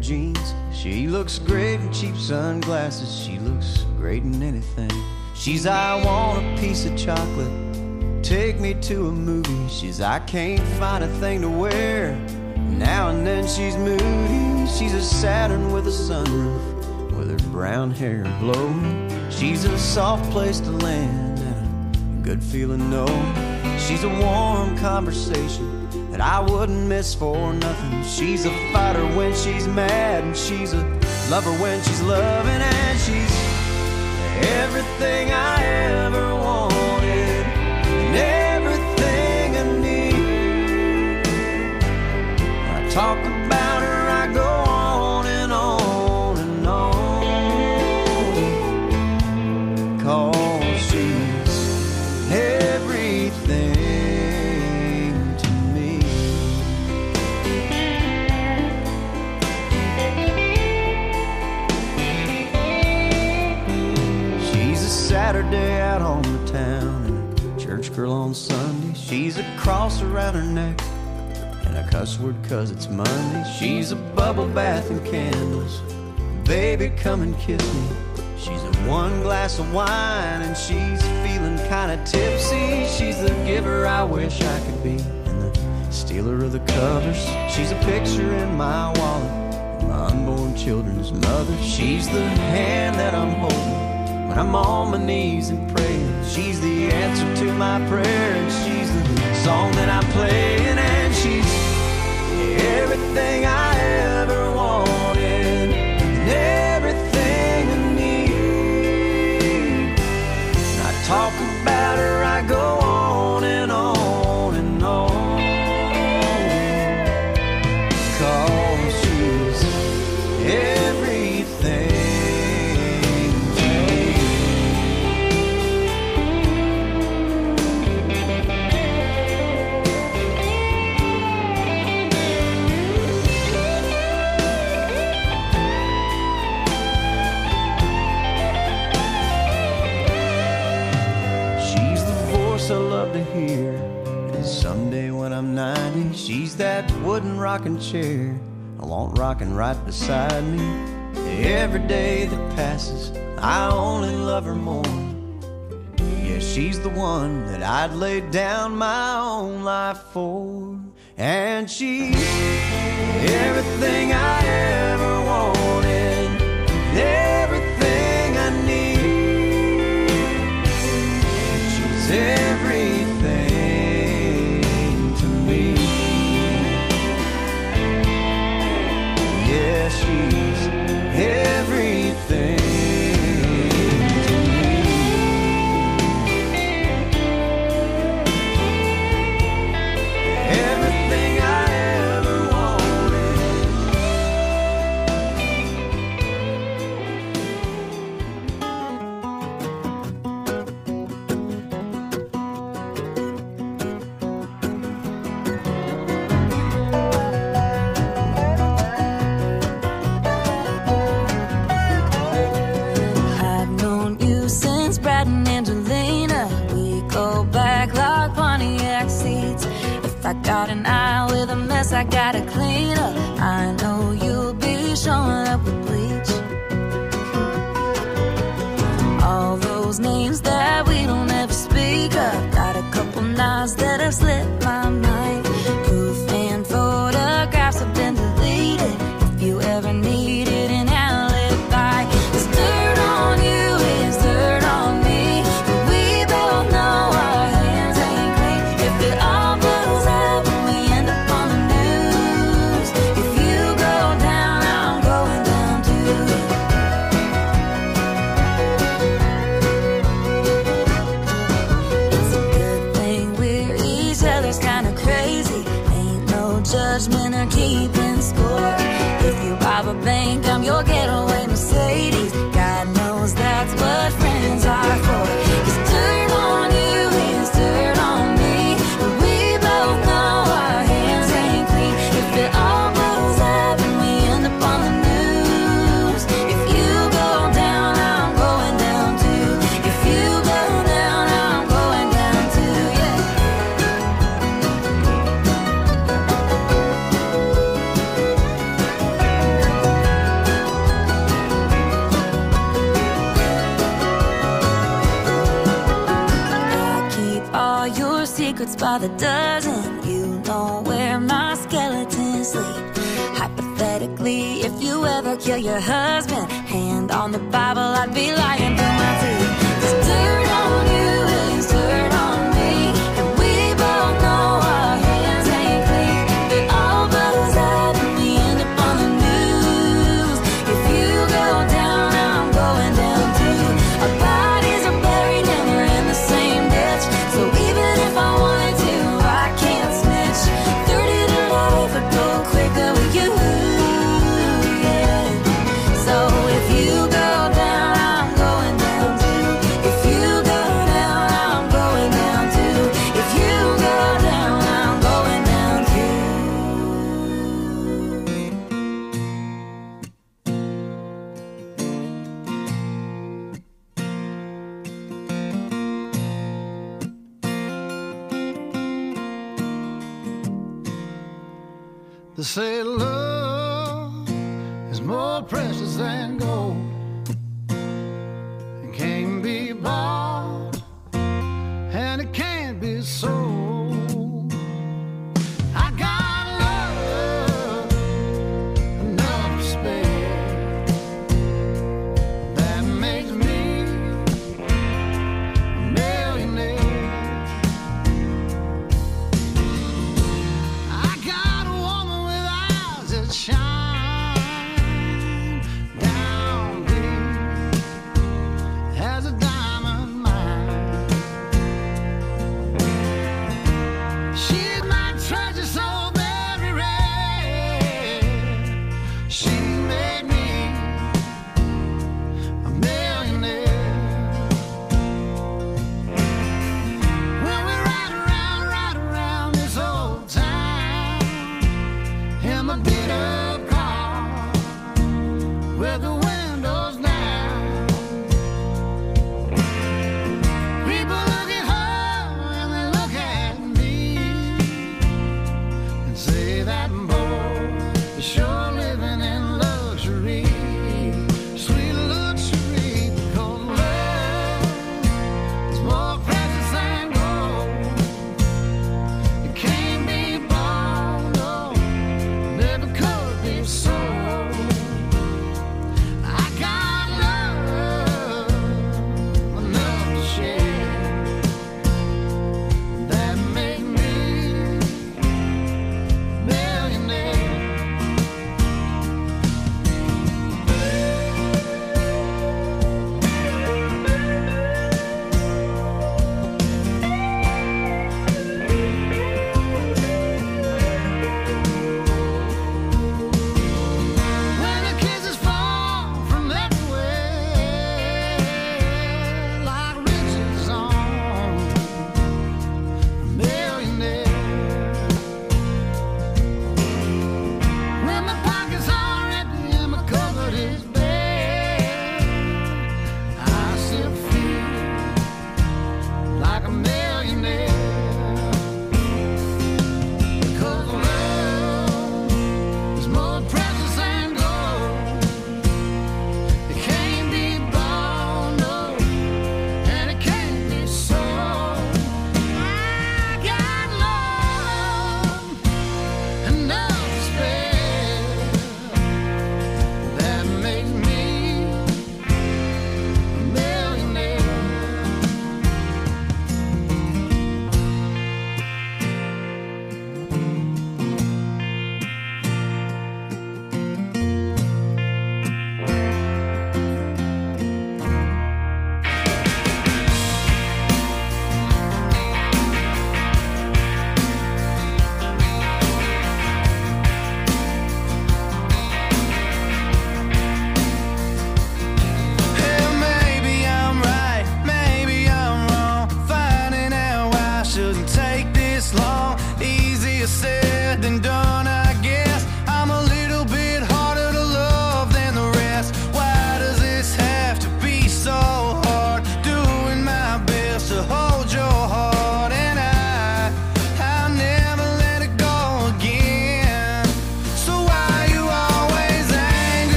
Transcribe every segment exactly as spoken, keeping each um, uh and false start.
jeans. She looks great in cheap sunglasses. She looks great in anything. She's I want a piece of chocolate, take me to a movie. She's I can't find a thing to wear. Now and then she's moody. She's a Saturn with a sunroof, with her brown hair blowing. She's a soft place to land and a good feeling, no. She's a warm conversation that I wouldn't miss for nothing. She's a fighter when she's mad, and she's a lover when she's loving. And she's everything I ever wanted and everything I need. When I talk about her, I go on and on and on, 'cause she's everything to me. She's a Saturday out on the town and a church girl on Sunday. She's a cross around her neck and a cuss word 'cause it's Monday. She's a bubble bath and candles, baby come and kiss me. She's a one glass of wine and she's feeling kinda tipsy. She's the giver I wish I could be and the stealer of the covers. She's a picture in my wallet, my unborn children's mother. She's the hand that I'm holding when I'm on my knees and praying. She's the answer to my prayer, and she's the song that I'm playing. And she's everything I ever wanted and everything I need. When I talk about her, I go on and on and on, 'cause she's everything. I love to hear, and someday when I'm ninety, she's that wooden rocking chair I want rocking right beside me. Every day that passes, I only love her more. Yeah, she's the one that I'd lay down my own life for. And she's everything I ever wanted, everything I need. She's everything to me. Yeah, she's everything. I got an eye with a mess I gotta clean up. I know you'll be showing up with bleach. All those names that we don't ever speak of. Got a couple nods that have slipped my mind. Proof and photographs have been deleted. If you ever needed an alibi, there's dirt on you, it's dirt on me. We both know our hands ain't clean. If it all blows up and we end up on the news, if you go down, I'm going down too. It's a good thing we're each other's kinda crazy. Ain't no judgment or keeping score. If you rob a bank, I'm your getaway Mercedes. God knows that's what friends are for. It's dirt on you, it's dirt on me. But we both know our hands ain't clean. If it all blows up and we end up on the news, if you go down, I'm going down too. If you go down, I'm going down too, yeah. secrets by the dozen. You know where my skeletons sleep. Hypothetically, if you ever kill your husband, hand on the Bible, I'd be lying through my teeth. 'Cause dirt on you is dirt on me, and we both know our hands ain't clean. It all blows out and we end up on the news. If you go down, I'm going down too. Our bodies are buried and we're in the same ditch. So even if I wanted to, I can't snitch. thirty to life would go quicker with you. Yeah. So if you go down, I'm going down too. If you go down, I'm going down too. If you go down, I'm going down too. They say love is more precious than gold. It can't be bought and it can't be sold. I got love enough to spare. That makes me a millionaire. I got a woman with eyes that shine down deep as a diamond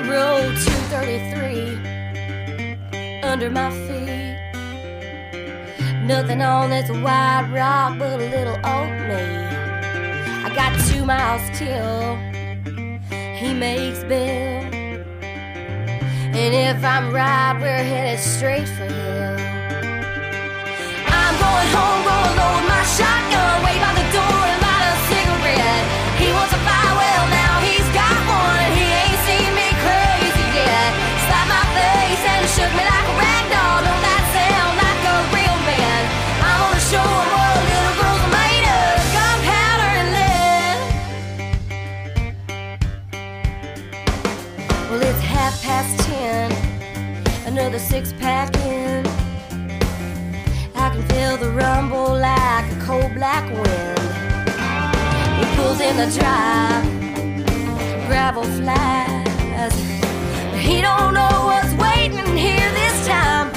Road two thirty-three under my feet. Nothing on this white rock but a little old me. I got two miles till he makes Bill, and if I'm right, we're headed straight for him. I'm going home, gonna load my shotgun, wait by the door and light a cigarette. He wants a fire, well now he's got one, and he ain't seen me crazy yet. Slapped my face and it shook me like a rag doll. Don't that sound like a real man? I'm gonna show him what little girls are made of, gunpowder and lead. Well, it's half past ten, another six pack in. I can feel the rumble like a cold black wind. He pulls in the drive, gravel flies. He don't know what's waiting here this time.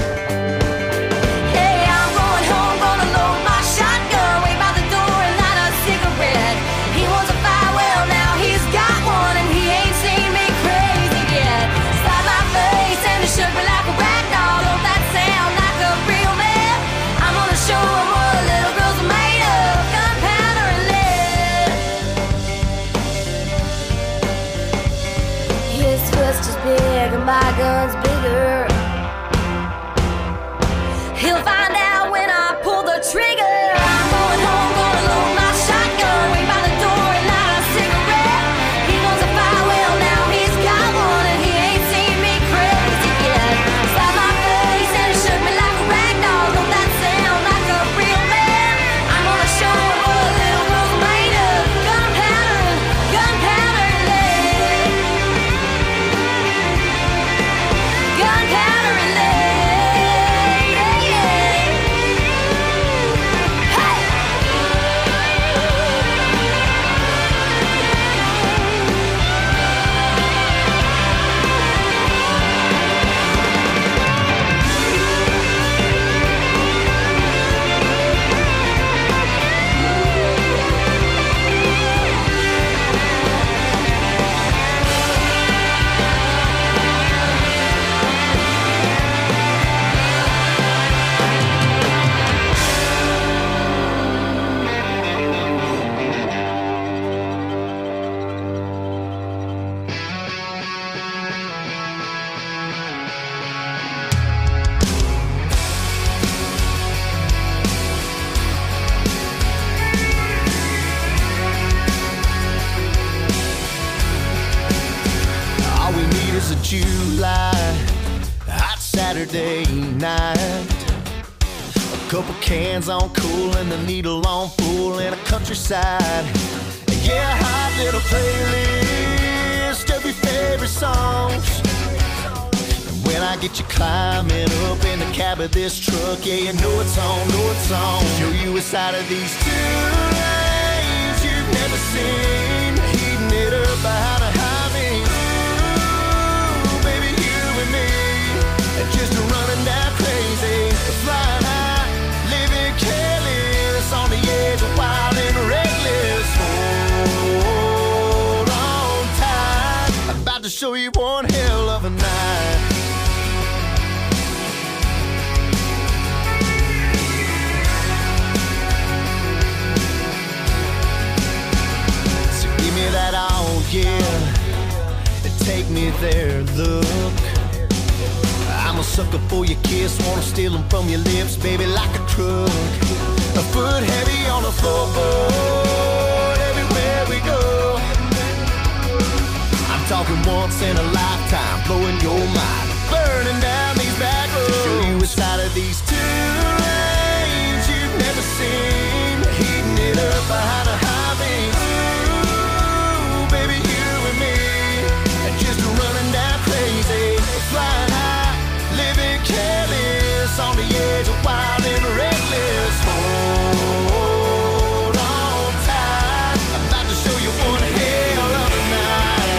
Hey, I'm going home, gonna load my shotgun, wait by the door and light a cigarette. He wants a fire, well now he's got one, and he ain't seen me crazy yet. Slapped my face and it shook me like a rag doll. Don't that sound like a real man? I'm gonna show him what little girls are made of, gunpowder and lead. His fist is big and my gun's bigger. He'll find out when I pull the trigger. I'm going home, gonna load my shotgun, wait by the door and light a cigarette. He wants a fire, well now he's got one, and he ain't seen me crazy yet. Slapped my face and it shook me like a rag doll. Don't that sound like a real man? I'm gonna show him what little girls are made of, gunpowder, gunpowder and lead. Gunpowder and lead, yeah, yeah. Hey! All we need is a July hot Saturday night, a couple cans on cool and the needle on full and a countryside. Yeah, a hot little playlist of your favorite songs. And when I get you climbing up in the cab of this truck, yeah, you know it's on, know it's on. Show you a side of these two lanes you've never seen, heating it up behind a highway. Ooh, baby, you and me, and just running down crazy, flying high, living careless, on the edge of wild and reckless. Hold on tight, I'm about to show you one hell of a night. So give me that all, yeah, and take me there, look. I'm a sucker for your kiss, wanna steal them from your lips, baby, like a crook. A foot heavy on the floorboard, everywhere we go. I'm talking once in a lifetime, blowing your mind, burning down these back roads. To show you a side of these two lanes you've never seen, heating it up behind a high beam. Ooh, baby, you and me, and just running down crazy, flying high, living careless, on the edge of wild and reckless. Hold on tight, I'm about to show you one hell of a night.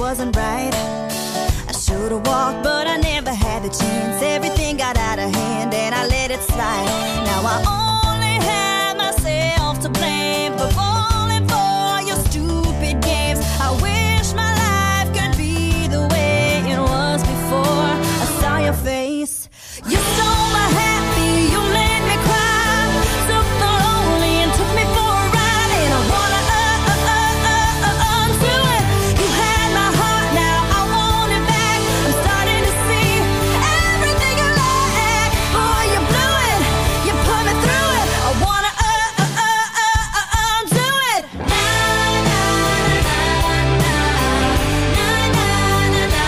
wasn't right. I should've walked, but I never had the chance. Everything got out of hand and I let it slide. Now I only have myself to blame for falling for your stupid games. I wish my life could be the way it was before I saw your face. You stole my happy, you made me cry, took the lonely and took me for a ride, and I wanna uh, uh, uh, uh, uh, undo it. You had my heart, now I want it back. I'm starting to see everything you like. Boy, you blew it, you put me through it. I wanna uh, uh, uh, uh, uh, undo it. Na, na, na, na, na, na, na, na,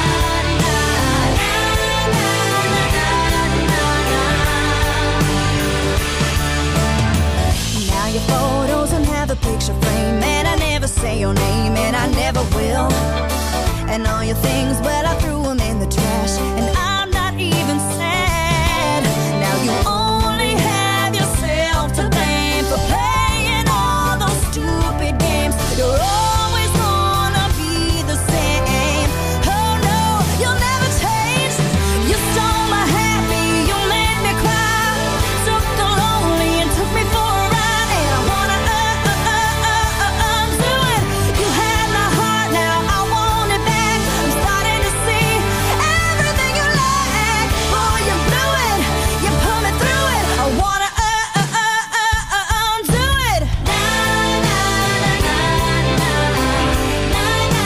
now your photos don't have a picture frame, and I never say your name, and I never will. And all your things, well, I threw them in the trash, and I'm not even sad. Now you only have yourself to blame for playing all those stupid games. You're always gonna be the same. Oh no, you'll never change. You stole my happy, you made me cry, took the lonely and took me for a ride, and I wanna uh, uh, uh, uh, uh, undo it. You had my heart, now I want it back. I'm starting to see everything you like. Boy, you blew it, you put me through it. I wanna uh, uh, uh, uh, uh, undo it. Na, na, na, na, na, na, na,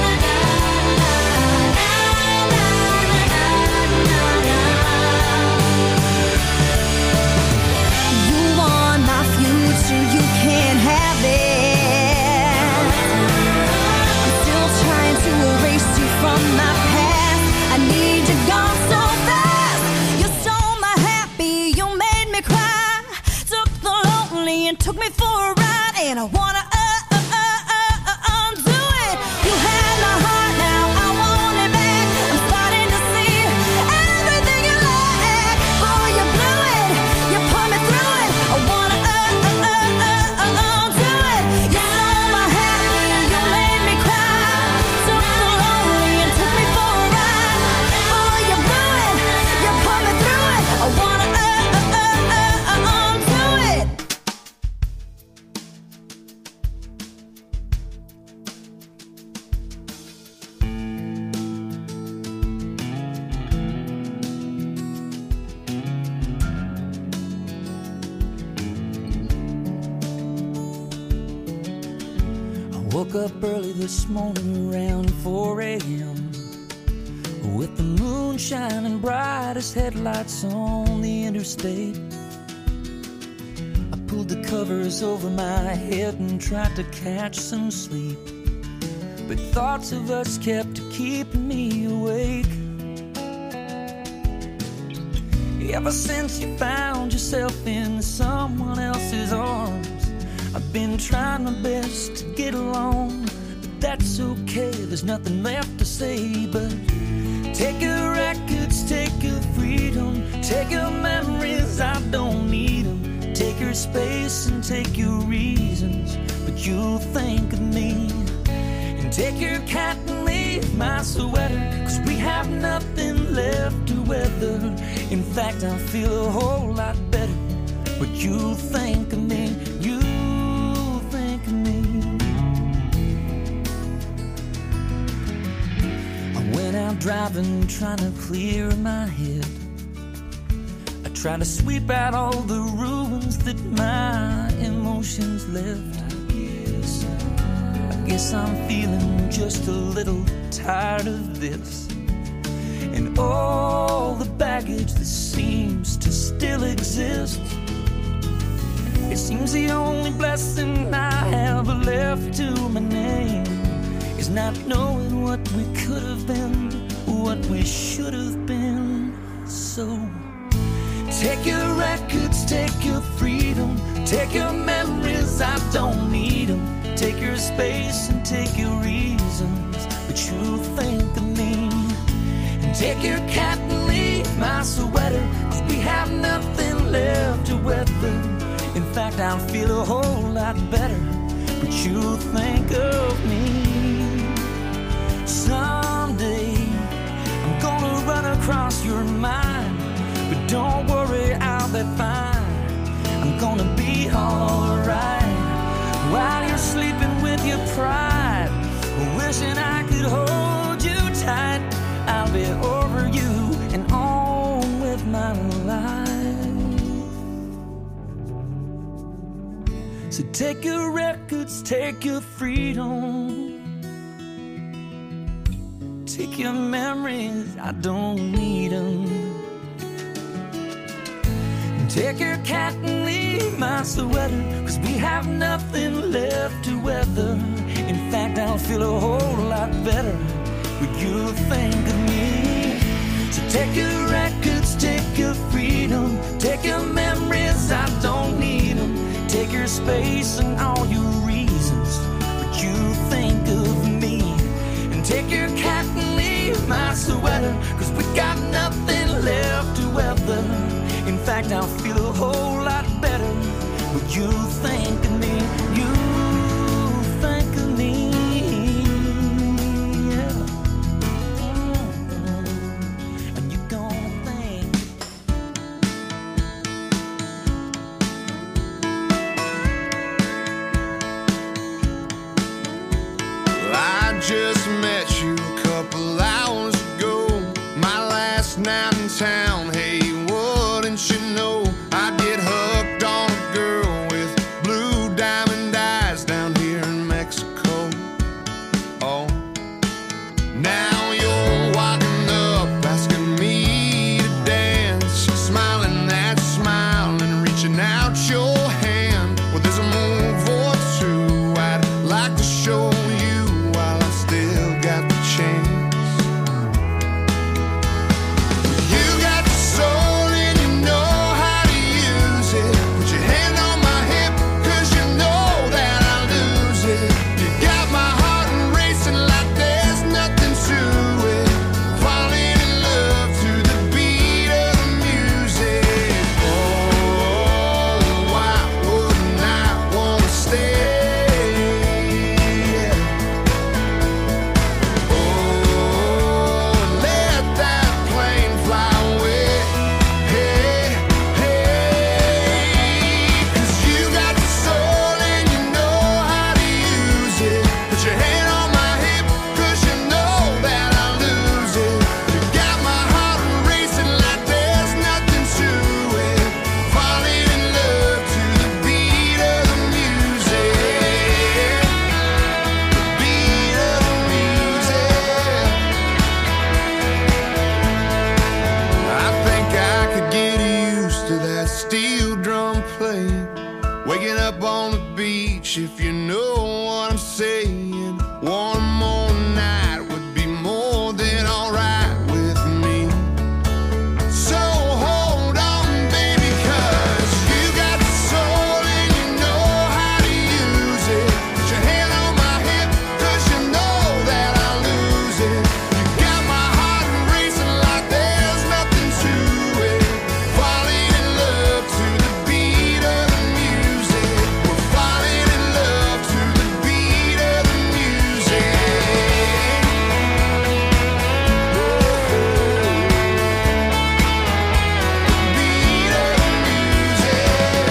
you want my future, you can't have it. I'm still trying to erase you from my past. I need you gone so fast. You stole my happy, you made me cry, took the lonely and took me for a ride, and I wanna uh, uh, uh, uh, uh, undo it. You had my heart, now I want it back. I'm starting to see everything you like. Boy, you blew it, you put me through it. I wanna uh, uh, uh, uh, uh, undo it. You stole my happy, you made me cry, took the lonely and took me for a ride. Boy, you blew it, you put me through it. I wanna uh, uh, uh, uh, uh, undo it. I woke up early this morning around four a.m. with the moon shining bright as headlights on the interstate. I pulled the covers over my head and tried to catch some sleep, but thoughts of us kept keeping me awake. Ever since you found yourself in someone else's arms, I've been trying my best to get along, but that's okay, there's nothing left to say but take your records, take your freedom, take your memories, I don't need them. Take your space and take your reasons, but you'll think of me. And take your cat and leave my sweater, cause we have nothing left to weather. In fact, I feel a whole lot better, but you'll think of me, you think of me. I went out driving, trying to clear my head. I try to sweep out all the ruins that my emotions left. I guess, I guess I'm feeling just a little tired of this, and all the baggage that seems to still exist. It seems the only blessing I have left to my name is not knowing what we could have been, what we should have been. So take your records, take your freedom, take your memories, I don't need them. Take your space and take your reasons, but you think of me. And take your cat and leave my sweater, cause we have nothing left to weather. In fact, I feel a whole lot better, but you think of me. Some perfectly fine. I'm gonna be alright while you're sleeping with your pride, wishing I could hold you tight. I'll be over you and on with my life. So take your records, take your freedom, take your memories, I don't need them. Take your cat and leave my sweater, 'cause we have nothing left to weather. In fact, I'll feel a whole lot better when you think of me. So take your records, take your freedom, take your memories, I don't need them. Take your space and all your reasons, but you think of me. And take your cat and leave my sweater, 'cause we got nothing left to weather. In fact, I'll feel a whole lot better when you think of me. You think of me, yeah. And you're gonna think. Well, I just met you a couple hours ago, my last night in town. Hey, you know I get hooked on a girl with blue diamond eyes down here in Mexico. Oh, now you're walking up asking me to dance, smiling that smile and reaching out your hand. Well, there's a move or two I'd like to show you while I still got the chance. You got the soul, if you know what I'm saying. One more night would be more than alright with me. So hold on, baby, 'cause you got the soul and you know how to use it. Put your hand on my hip, 'cause you know that I'll lose it. You got my heart racing like there's nothing to it. Falling in love to the beat of the music. We're falling in love to the beat of the music. Beat of the music.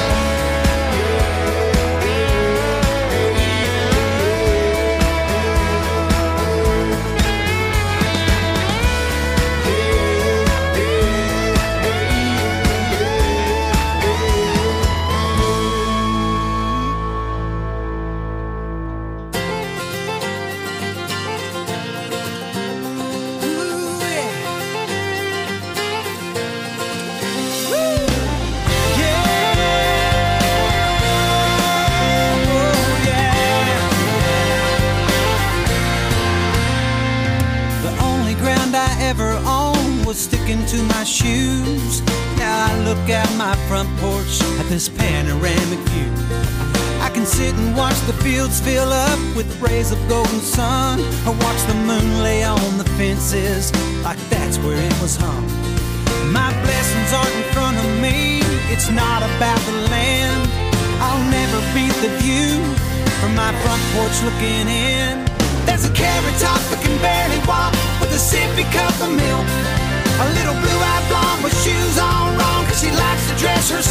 The only ground I ever owned was sticking to my shoes. Now I look out my front porch at this panoramic view. I can sit and watch the fields fill up with rays of golden sun, or watch the moon lay on the fences like that's where it was hung. My blessings aren't in front of me, it's not about the land. I'll never beat the view from my front porch looking in. There's a carrot top that can barely walk with a sippy cup of milk. A little blue-eyed blonde with shoes on wrong, 'cause she likes to dress herself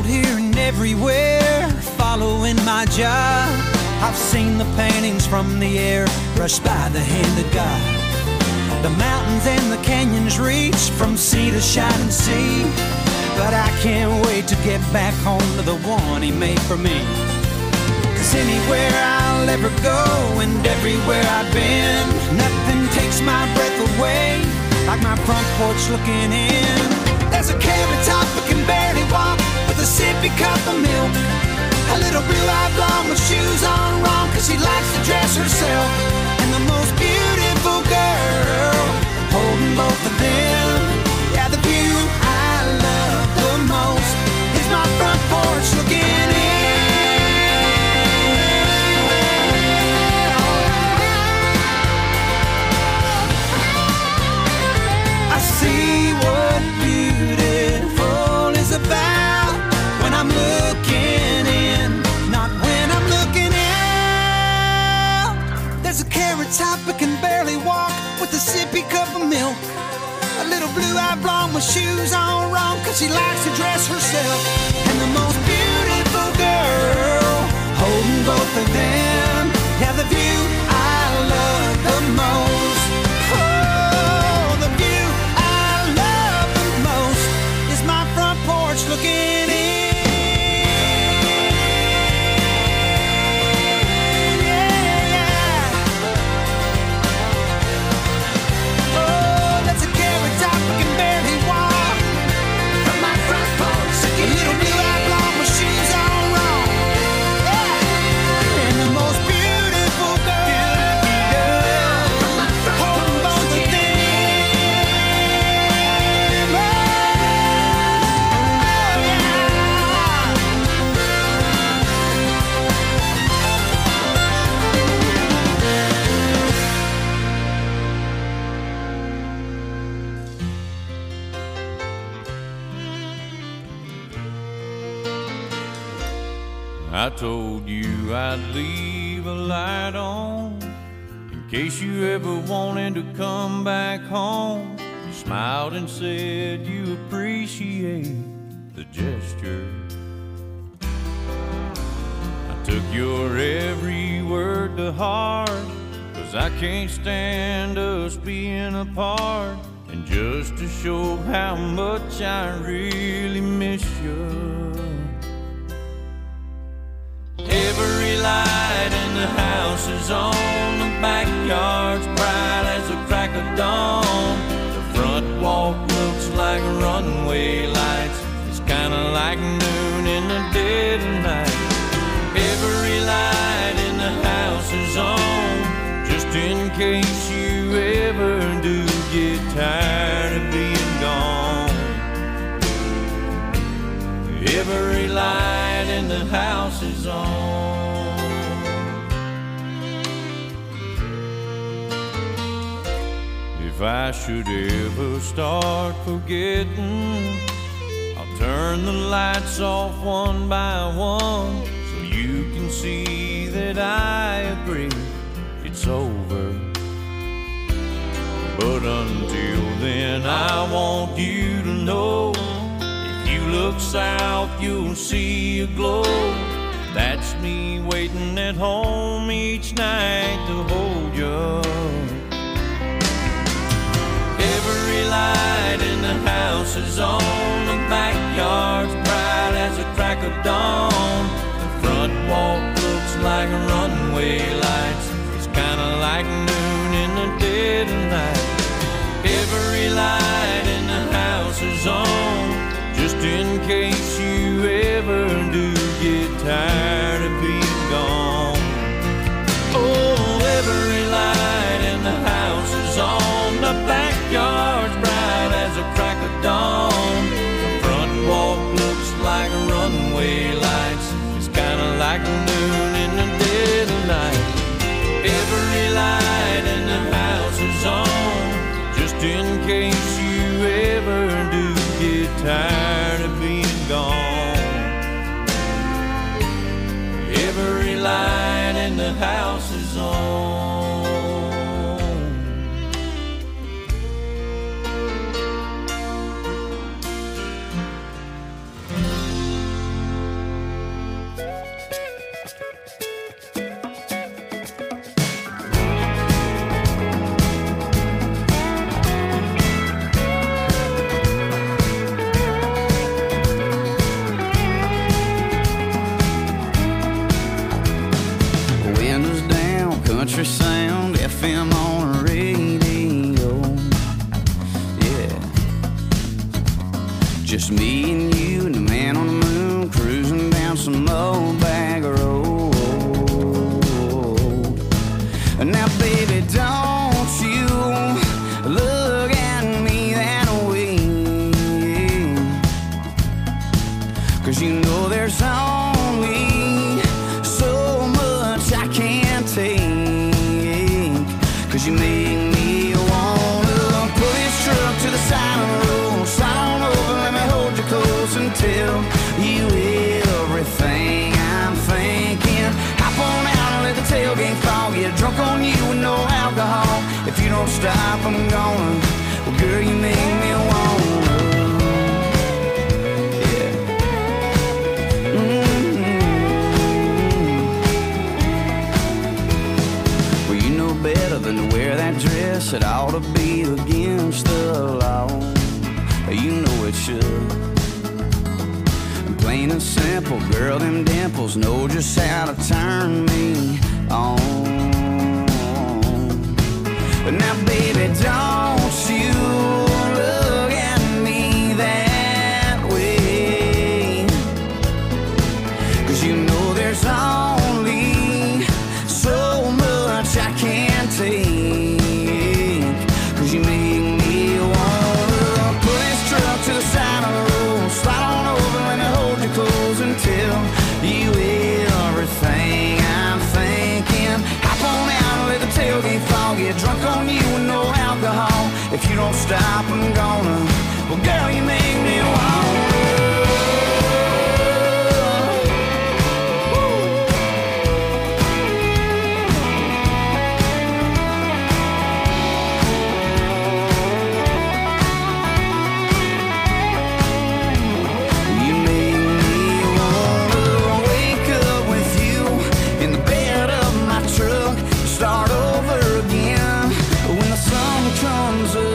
here and everywhere, following my job. I've seen the paintings from the air, brushed by the hand of God. The mountains and the canyons reach from sea to shining sea. But I can't wait to get back home to the one he made for me. Cause anywhere I'll ever go and everywhere I've been, nothing takes my breath away like my front porch looking in. There's a carrot top that can barely walk with a sippy cup of milk. A little blue-eyed blonde with shoes on wrong, cause she likes to dress herself. And the most beautiful girl holding both of them. Yeah, the view I love the most is my front porch looking in. I see what beautiful is about when I'm looking in, not when I'm looking out. There's a carrot top that can barely walk with a sippy cup of milk. A little blue-eyed blonde with shoes on wrong, cause she likes to dress herself. And the most beautiful girl holding both of them. Yeah, the view I love the most. Oh, the view I love the most is my front porch looking in. I told you I'd leave a light on in case you ever wanted to come back home. You smiled and said you appreciate the gesture. I took your every word to heart, cause I can't stand us being apart. And just to show how much I really miss you, every light in the house is on, the backyard's bright as the crack of dawn. The front walk looks like runway lights, it's kinda like noon in the dead of night. Every light in the house is on, just in case you ever do get tired of being gone. Every light in the house is on. If I should ever start forgetting, I'll turn the lights off one by one, so you can see that I agree it's over. But until then I want you to know, you look south, you'll see a glow. That's me waiting at home each night to hold you. Every light in the house is on, the backyard's bright as the crack of dawn. The front walk looks like runway lights, it's kinda like noon in the dead of night. Every light in the house is on, just in case you ever do get tired of being gone. Oh, every light in the house is on, the backyard's bright as a crack of dawn. The front walk looks like runway lights, it's kinda like noon in the dead of night. Every light in the house is on, just in case you ever do get tired of being gone. country sound, F M on the radio. Yeah, just me and you and the man on the moon, cruising down some old bag road. Now baby, don't you look at me that way, 'cause you know there's only so much I can't take. 'Cause you make me wanna pull this truck to the side of the road, slide on over, let me hold you close and tell you everything I'm thinking. Hop on out and let the tailgate fall, get drunk on you with no alcohol. If you don't stop, I'm gonna. Well, girl, you make me wanna. Yeah. Mm-hmm. Well, you know better than to wear that dress. It ought to be against the law. You know it should. Plain and simple, girl, them dimples know just how to turn me on. But now, baby, don't you look at me that way, 'cause you know there's only so much I can't take. 'Cause you make me wanna pull this truck to the side of the road, slide on over, let me hold you close and tell you everything I'm thinking. Hop on out and let the tailgate fall, get drunk on you with no alcohol. If you don't stop, I'm gonna. Well, girl, you make me wanna. Start over again when the sun comes up.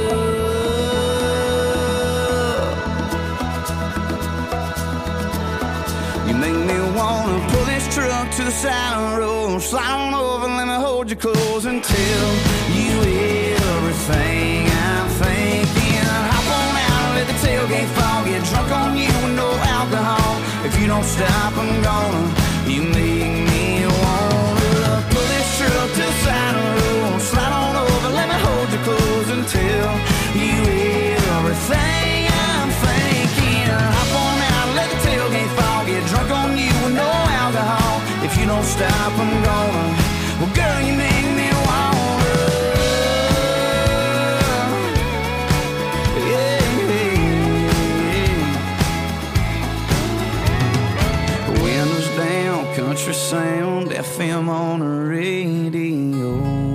You make me wanna pull this truck to the side of the road, slide on over, let me hold you close and tell you everything I'm thinking. Hop on out and let the tailgate fall, get drunk on you with no alcohol. If you don't stop, I'm gonna. You make me wanna pull this truck to the side of the road, slide on over, let me hold you close and tell you everything I'm thinking. Hop on out, let the tailgate fall, get drunk on you with no alcohol. If you don't stop, I'm gonna. Well, girl, you make me wanna. Yeah, yeah. Windows down, country sound, F M on the radio.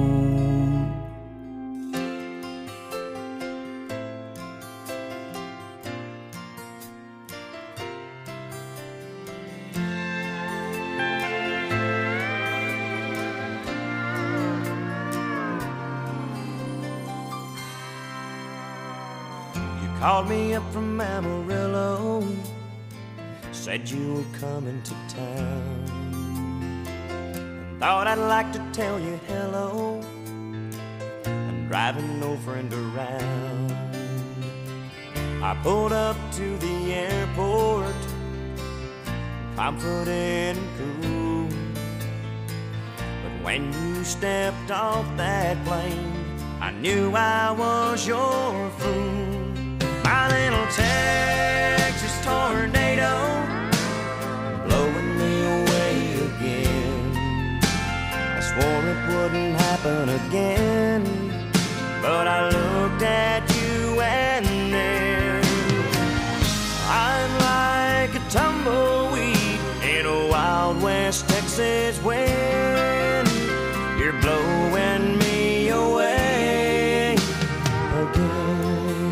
You called me up from Amarillo, said you were coming to town. Thought I'd like to tell you hello. I'm driving no friend around. I pulled up to the airport, confident and cool. But when you stepped off that plane, I knew I was your fool. My little Texas tornado, blowing me away again. I swore it wouldn't happen again, but I looked at you and then I'm like a tumbleweed in a Wild West Texas wind. You're blowing me away again.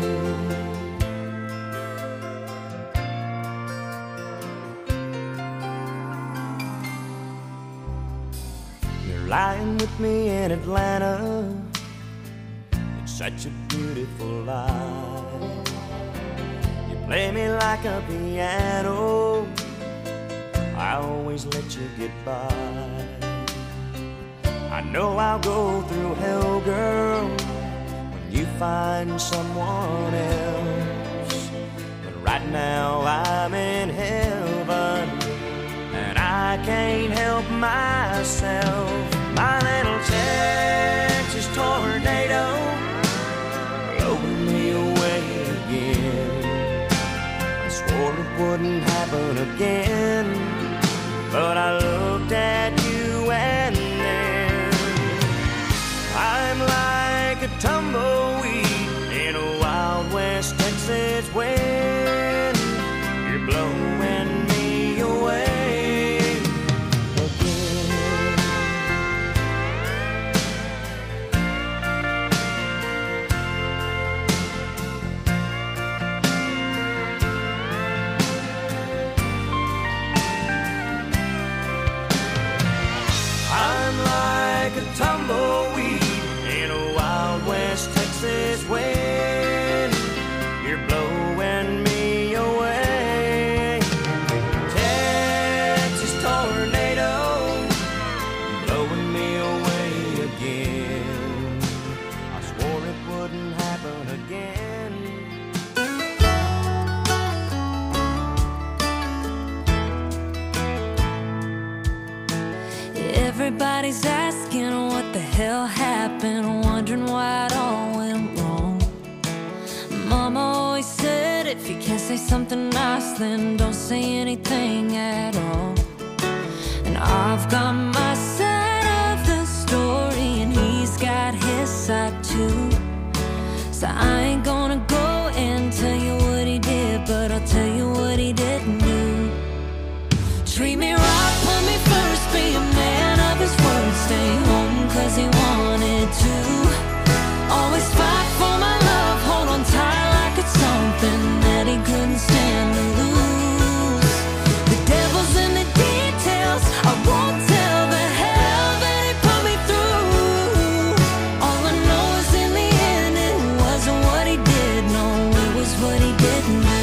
You're lying with me in Atlanta, it's such a beautiful life. You play me like a piano, I always let you get by. I know I'll go through hell, girl, when you find someone else. But right now I'm in heaven, and I can't help myself. My little Texas tornado blowing me away again. I swore it wouldn't happen again, but I looked at you and then I'm like a tumbleweed in a Wild West Texas wind. You're blowing me away again. I'm like a tumbleweed in a Wild West Texas wind. You're blowing me away. Texas tornado blowing me away again. I swore it wouldn't happen again. Everybody's asking what the hell happened, wondering why it all went wrong. Mama always said if you can't say something nice, then don't say anything at all. And I've got my side of the story, and he's got his side too. So I ain't gonna go and tell you what he did, but I'll tell you what he didn't do. Treat me right, put me first, be a man of his word, stay home cause he wanted to. Always fight for my love, hold on tight like it's something that he couldn't stand to lose. The devil's in the details, I won't tell the hell that he put me through. All I know is in the end it wasn't what he did, no, it was what he didn't do.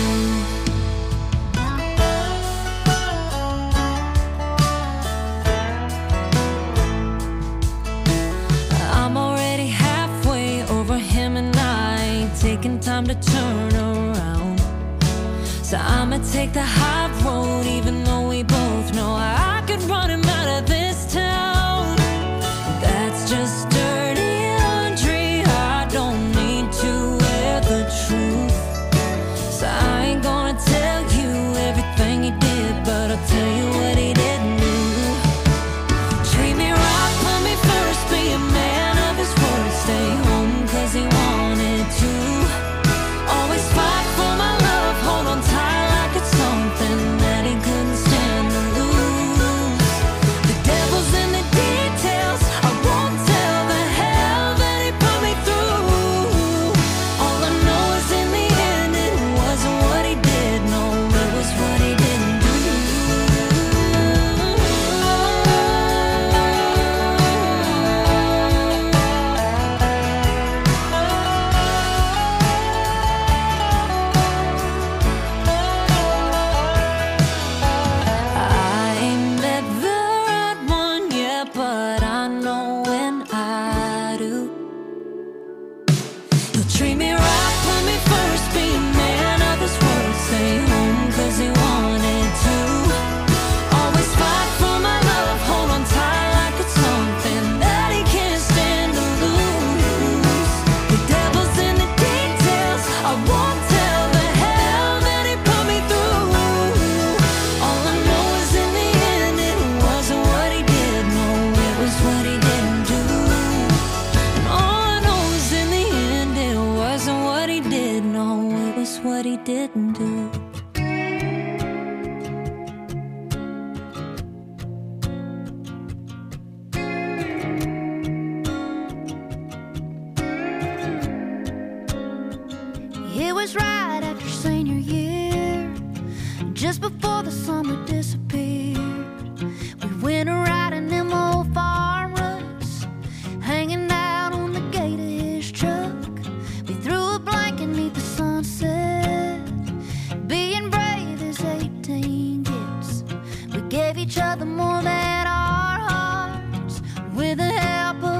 I'm already halfway over him and I ain't taking time to turn around. So I'ma take the high road even though we both know I could run him out of this town. That's just dirty laundry, I don't need to wear the truth. So I ain't gonna tell you everything he did, but I'll tell you what he didn't do. Treat me right, put me first, be a man of his word, stay home cause he wanted to. Always fight for my love, hold on tight like it's something that he couldn't stand to lose. The devil's in the details, I won't tell the hell that he put me through. All I know is in the end it wasn't what he did, no, it was what he didn't do. I ain't met the right one yet, but I know when I do. He'll treat me right, put me first, be a man of his word, stay home cause he wanted to. Always fight for my love, hold on tight like it's something that he can't stand to lose. The devil's in the details, I won't tell the hell that he put me through. All I know is in the end it wasn't what he did, no, it was what he didn't do. And all I know is in the end it wasn't what he did, no, it was what he didn't do. It was right after senior year, just before the summer disappeared. We went a riding them old farm ruts, hanging out on the gate of his truck. We threw a blanket neath the sunset, being brave as eighteen gets. We gave each other more than our hearts, with the help of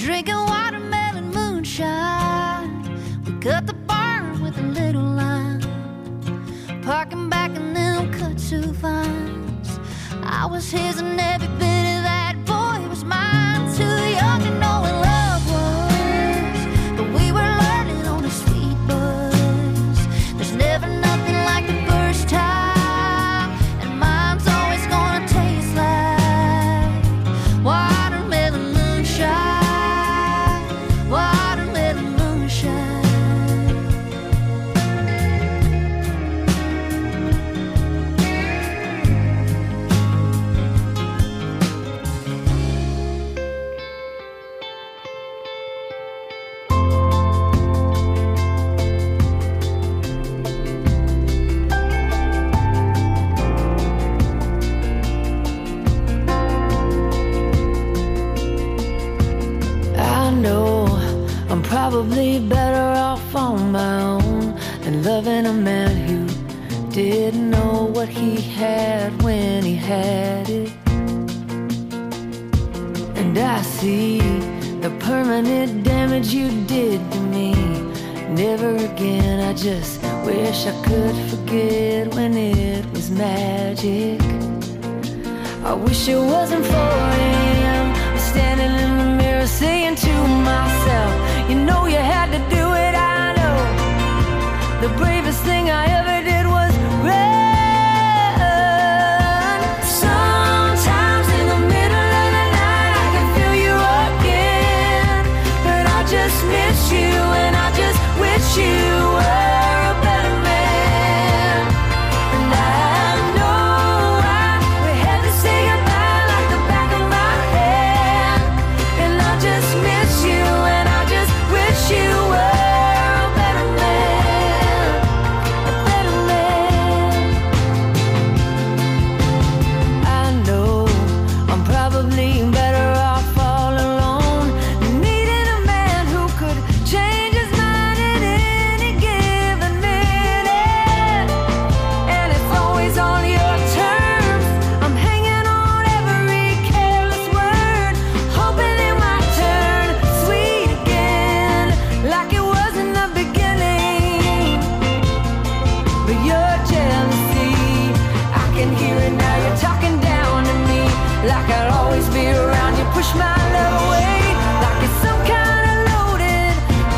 drinking watermelon moonshine. We cut the barn with a little line, parking back in them kudzu vines. I was his and every bit of that boy was mine. Too young to know what love was, but we were learning on a sweet buzz. There's never nothing like the first time, and mine's always gonna taste like watermelon moonshine, watermelon moonshine. I know I'm probably better off on my own than loving a man who didn't know what he had when he had it. And I see the permanent damage you did to me. Never again, I just wish I could forget when it was magic. I wish it wasn't four a.m. I'm standing in the mirror saying to myself, you know you had to do it, I know. The bravest thing I ever did was run. Sometimes in the middle of the night I can feel you again, but I just miss you and I just wish you were a better man. And I know I, we had to say goodbye like the back of my hand, and I just miss you and I just wish you were a better man, a better man. I know I'm probably better off all alone, needing a man who could change his mind at any given minute. And it's always on your terms. I'm hanging on every careless word, hoping it might turn sweet again, like it was in the beginning. But your jealousy, I can hear it now. You're talking down to me, like I'll always be around. You push my love away, like it's some kind of loaded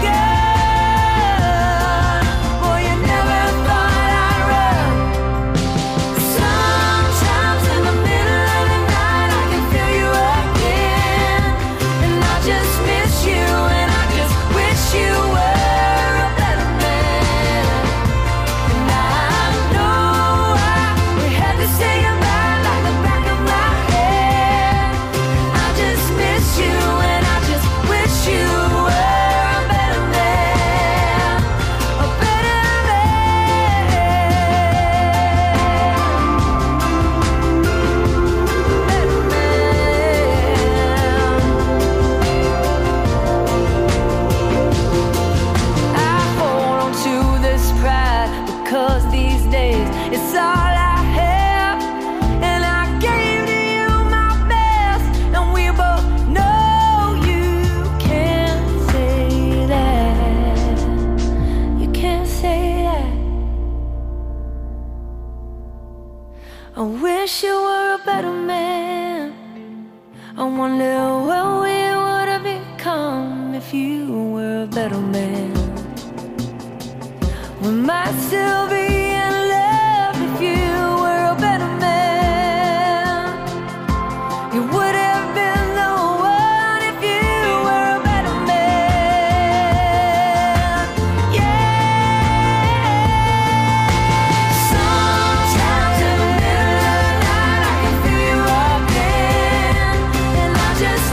gun. Boy, you never thought I'd run. Sometimes in the middle of the night I can feel you again, and I just miss you and I just wish you were a better man. And I know I, we had to say goodbye like the back of my head. I just miss you and I just wish you were a better man, a better man, better man. I hold on to this pride because these days it's all I have, and I gave to you my best, and we both know you can't say that. You can't say that. I wish you were a better man. I wonder what we would have become if you were a better man. We might still be in love if you were a better man. You would have been the one if you were a better man. Yeah. Sometimes in the middle of the night I can feel you again, and I just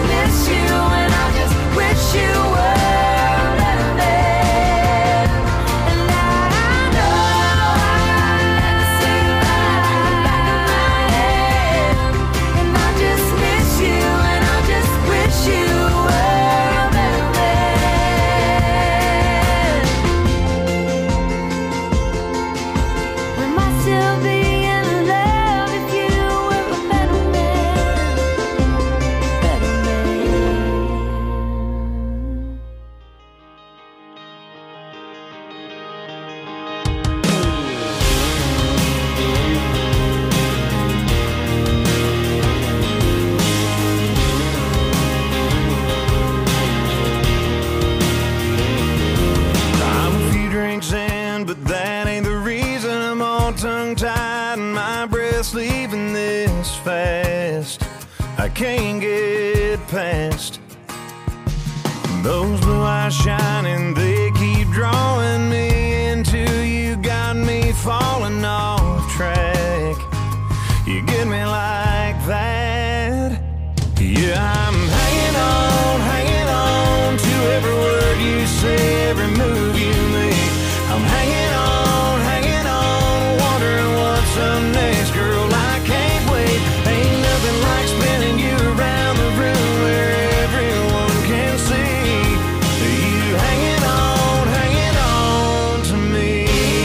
can't get past. Those blue eyes shining, they keep drawing me into you. Got me falling off track. You get me like that. Yeah, I'm hanging on, hanging on to every word you say, every move you make. I'm hanging on, hanging on, wondering what's up next. Girl, I can't wait. Ain't nothing like spinning you around the room where everyone can see you hanging on, hanging on to me.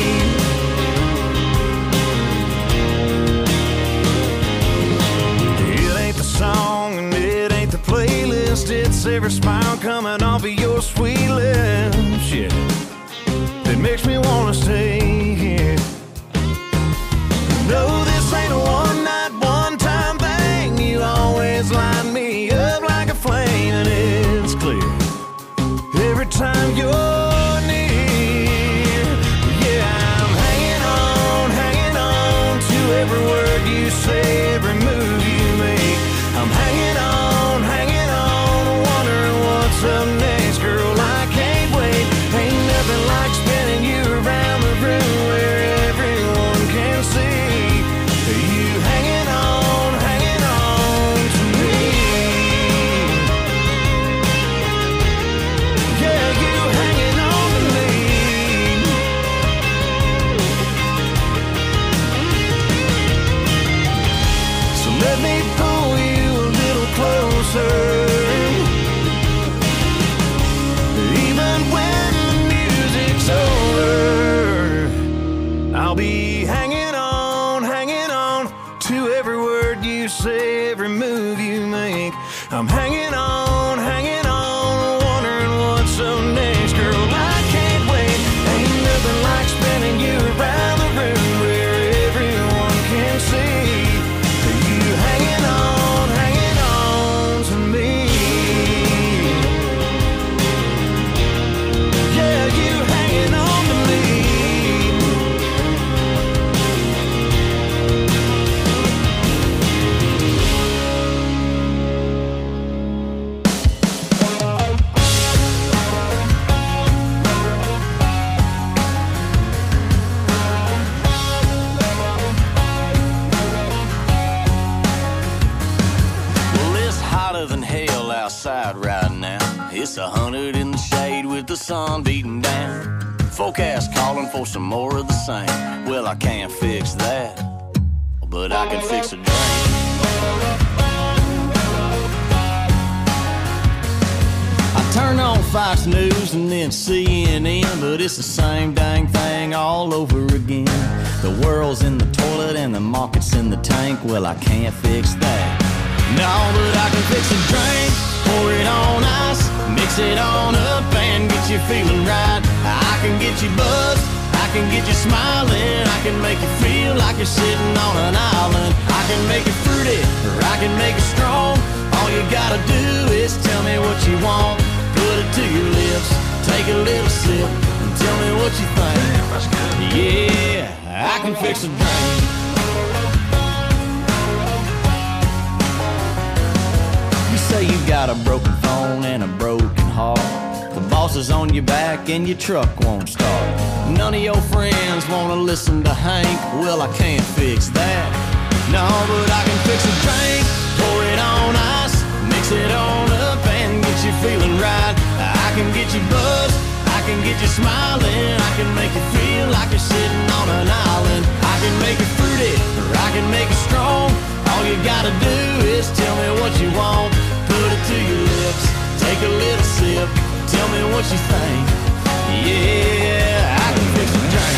It ain't the song and it ain't the playlist. It's every smile coming off of your sweet lips, yeah, that makes me wanna stay here. No, this ain't a one night, one time thing. You always light me up like a flame, and it's clear every time you're near. Yeah, I'm hanging on, hanging on to every word you say, every move you make. I'm hanging on, hanging on, wondering what's up next. Girl, I can't wait. Ain't nothing like spinning you around the room where everyone can see you hanging on, hanging on to me. Yeah, you hanging on to me. So let me pull you a little closer. Even when the music's over, I'll be hanging on, hanging on to every word you say, every move you make. I'm hanging on, hanging on, wondering what's up next. Girl, I can't wait. Ain't nothing like spinning you around the room where everyone can see you hanging on, hanging on to me. Yeah, you hanging on to me. Well, it's hotter than hell outside right now. It's a hundred in the shade with the sun beating down. Forecast calling for some more of the same. Well, I can't fix that, but I can fix a drink. I turn on Fox News and then C N N, but it's the same dang thing all over again. The world's in the toilet and the market's in the tank. Well, I can't fix that. No, but I can fix a drink, pour it on ice, mix it on up and get you feeling right. I can get you buzzed, I can get you smiling, I can make you feel like you're sitting on an island. I can make it fruity, or I can make it strong. All you gotta do is tell me what you want. Put it to your lips, take a little sip, and tell me what you think. Yeah, I can fix a drink. You say you got a broken phone and a broken heart. The boss is on your back and your truck won't start. None of your friends wanna listen to Hank. Well, I can't fix that. No, but I can fix a drink, pour it on ice, mix it on up and get you feeling right. I can get you buzzed, I can get you smiling, I can make you feel like you're sitting on an island. I can make it fruity, or I can make it strong. All you gotta do is tell me what you want. Put it to your lips, take a little sip, tell me what you think. Yeah, I can fix a drink.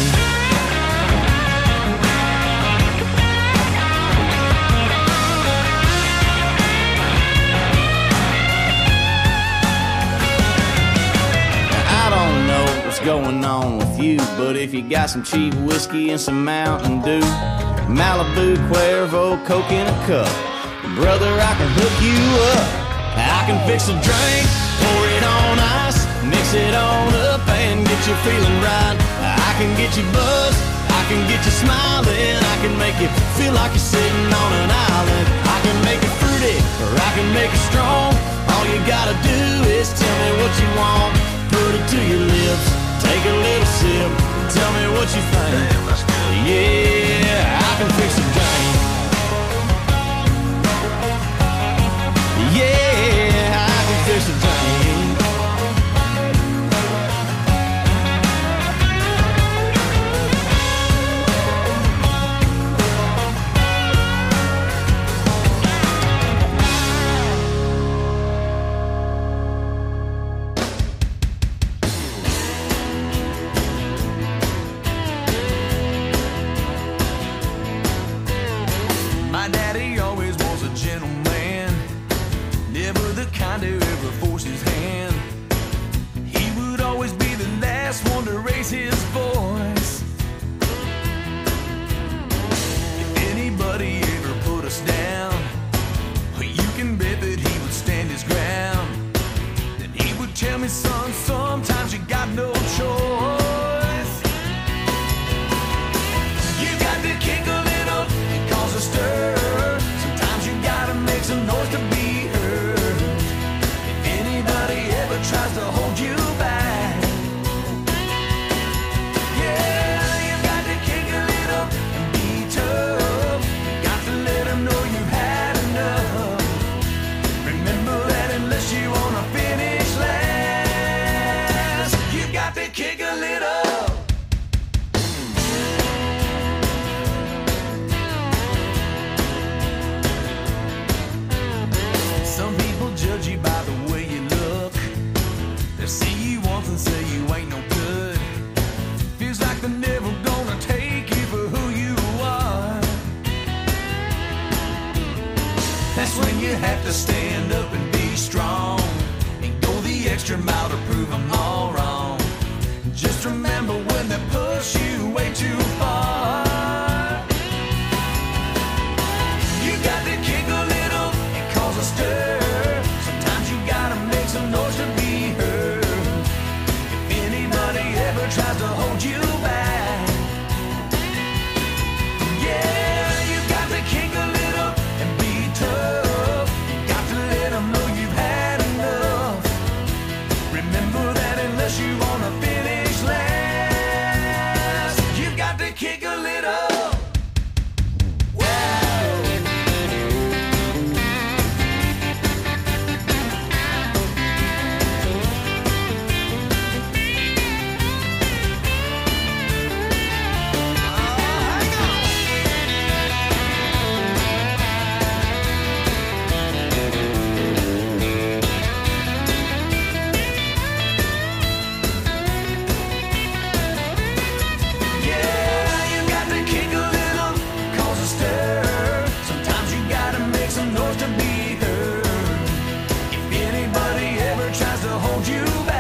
I don't know what's going on with you, but if you got some cheap whiskey and some Mountain Dew, Malibu, Cuervo, Coke in a cup, brother, I can hook you up. I can fix a drink, pour it on ice, mix it on up and get you feeling right. I can get you buzzed, I can get you smiling, I can make you feel like you're sitting on an island. I can make it free. sturdy, or I can make it strong. All you gotta do is tell me what you want. Put it to your lips, take a little sip, tell me what you think. Yeah, I can fix a drink. Yeah, I can fix a drink. My daddy always was a gentleman, never the kind to ever force his hand. He would always be the last one to raise his voice. If anybody ever put us down, you can bet that he would stand his ground. Then he would tell me, son, sometimes you got no choice. You got to kick a little and cause a stir. Sometimes you gotta make some noise to be heard. If anybody ever tries to hold you back, yeah, you got to kick a little and be tough. You got to let them know you've had enough. Remember that unless you wanna finish last, you got to kick a little. Some people judge you by the way you look. They see you once and say you ain't no good. Feels like they're never gonna take you for who you are. That's when you have to stand up and be strong and go the extra mile to prove them all wrong. Just remember when they push you way too far, you got to kick a little and cause a stir. Sometimes you gotta make some noise to be heard. If anybody ever tries to hold you back, yeah, you got to kick a little and be tough. You got to let them know you've had enough. Remember that unless you wanna finish last, you've got to kick a little. Some noise to be heard. If anybody ever tries to hold you back,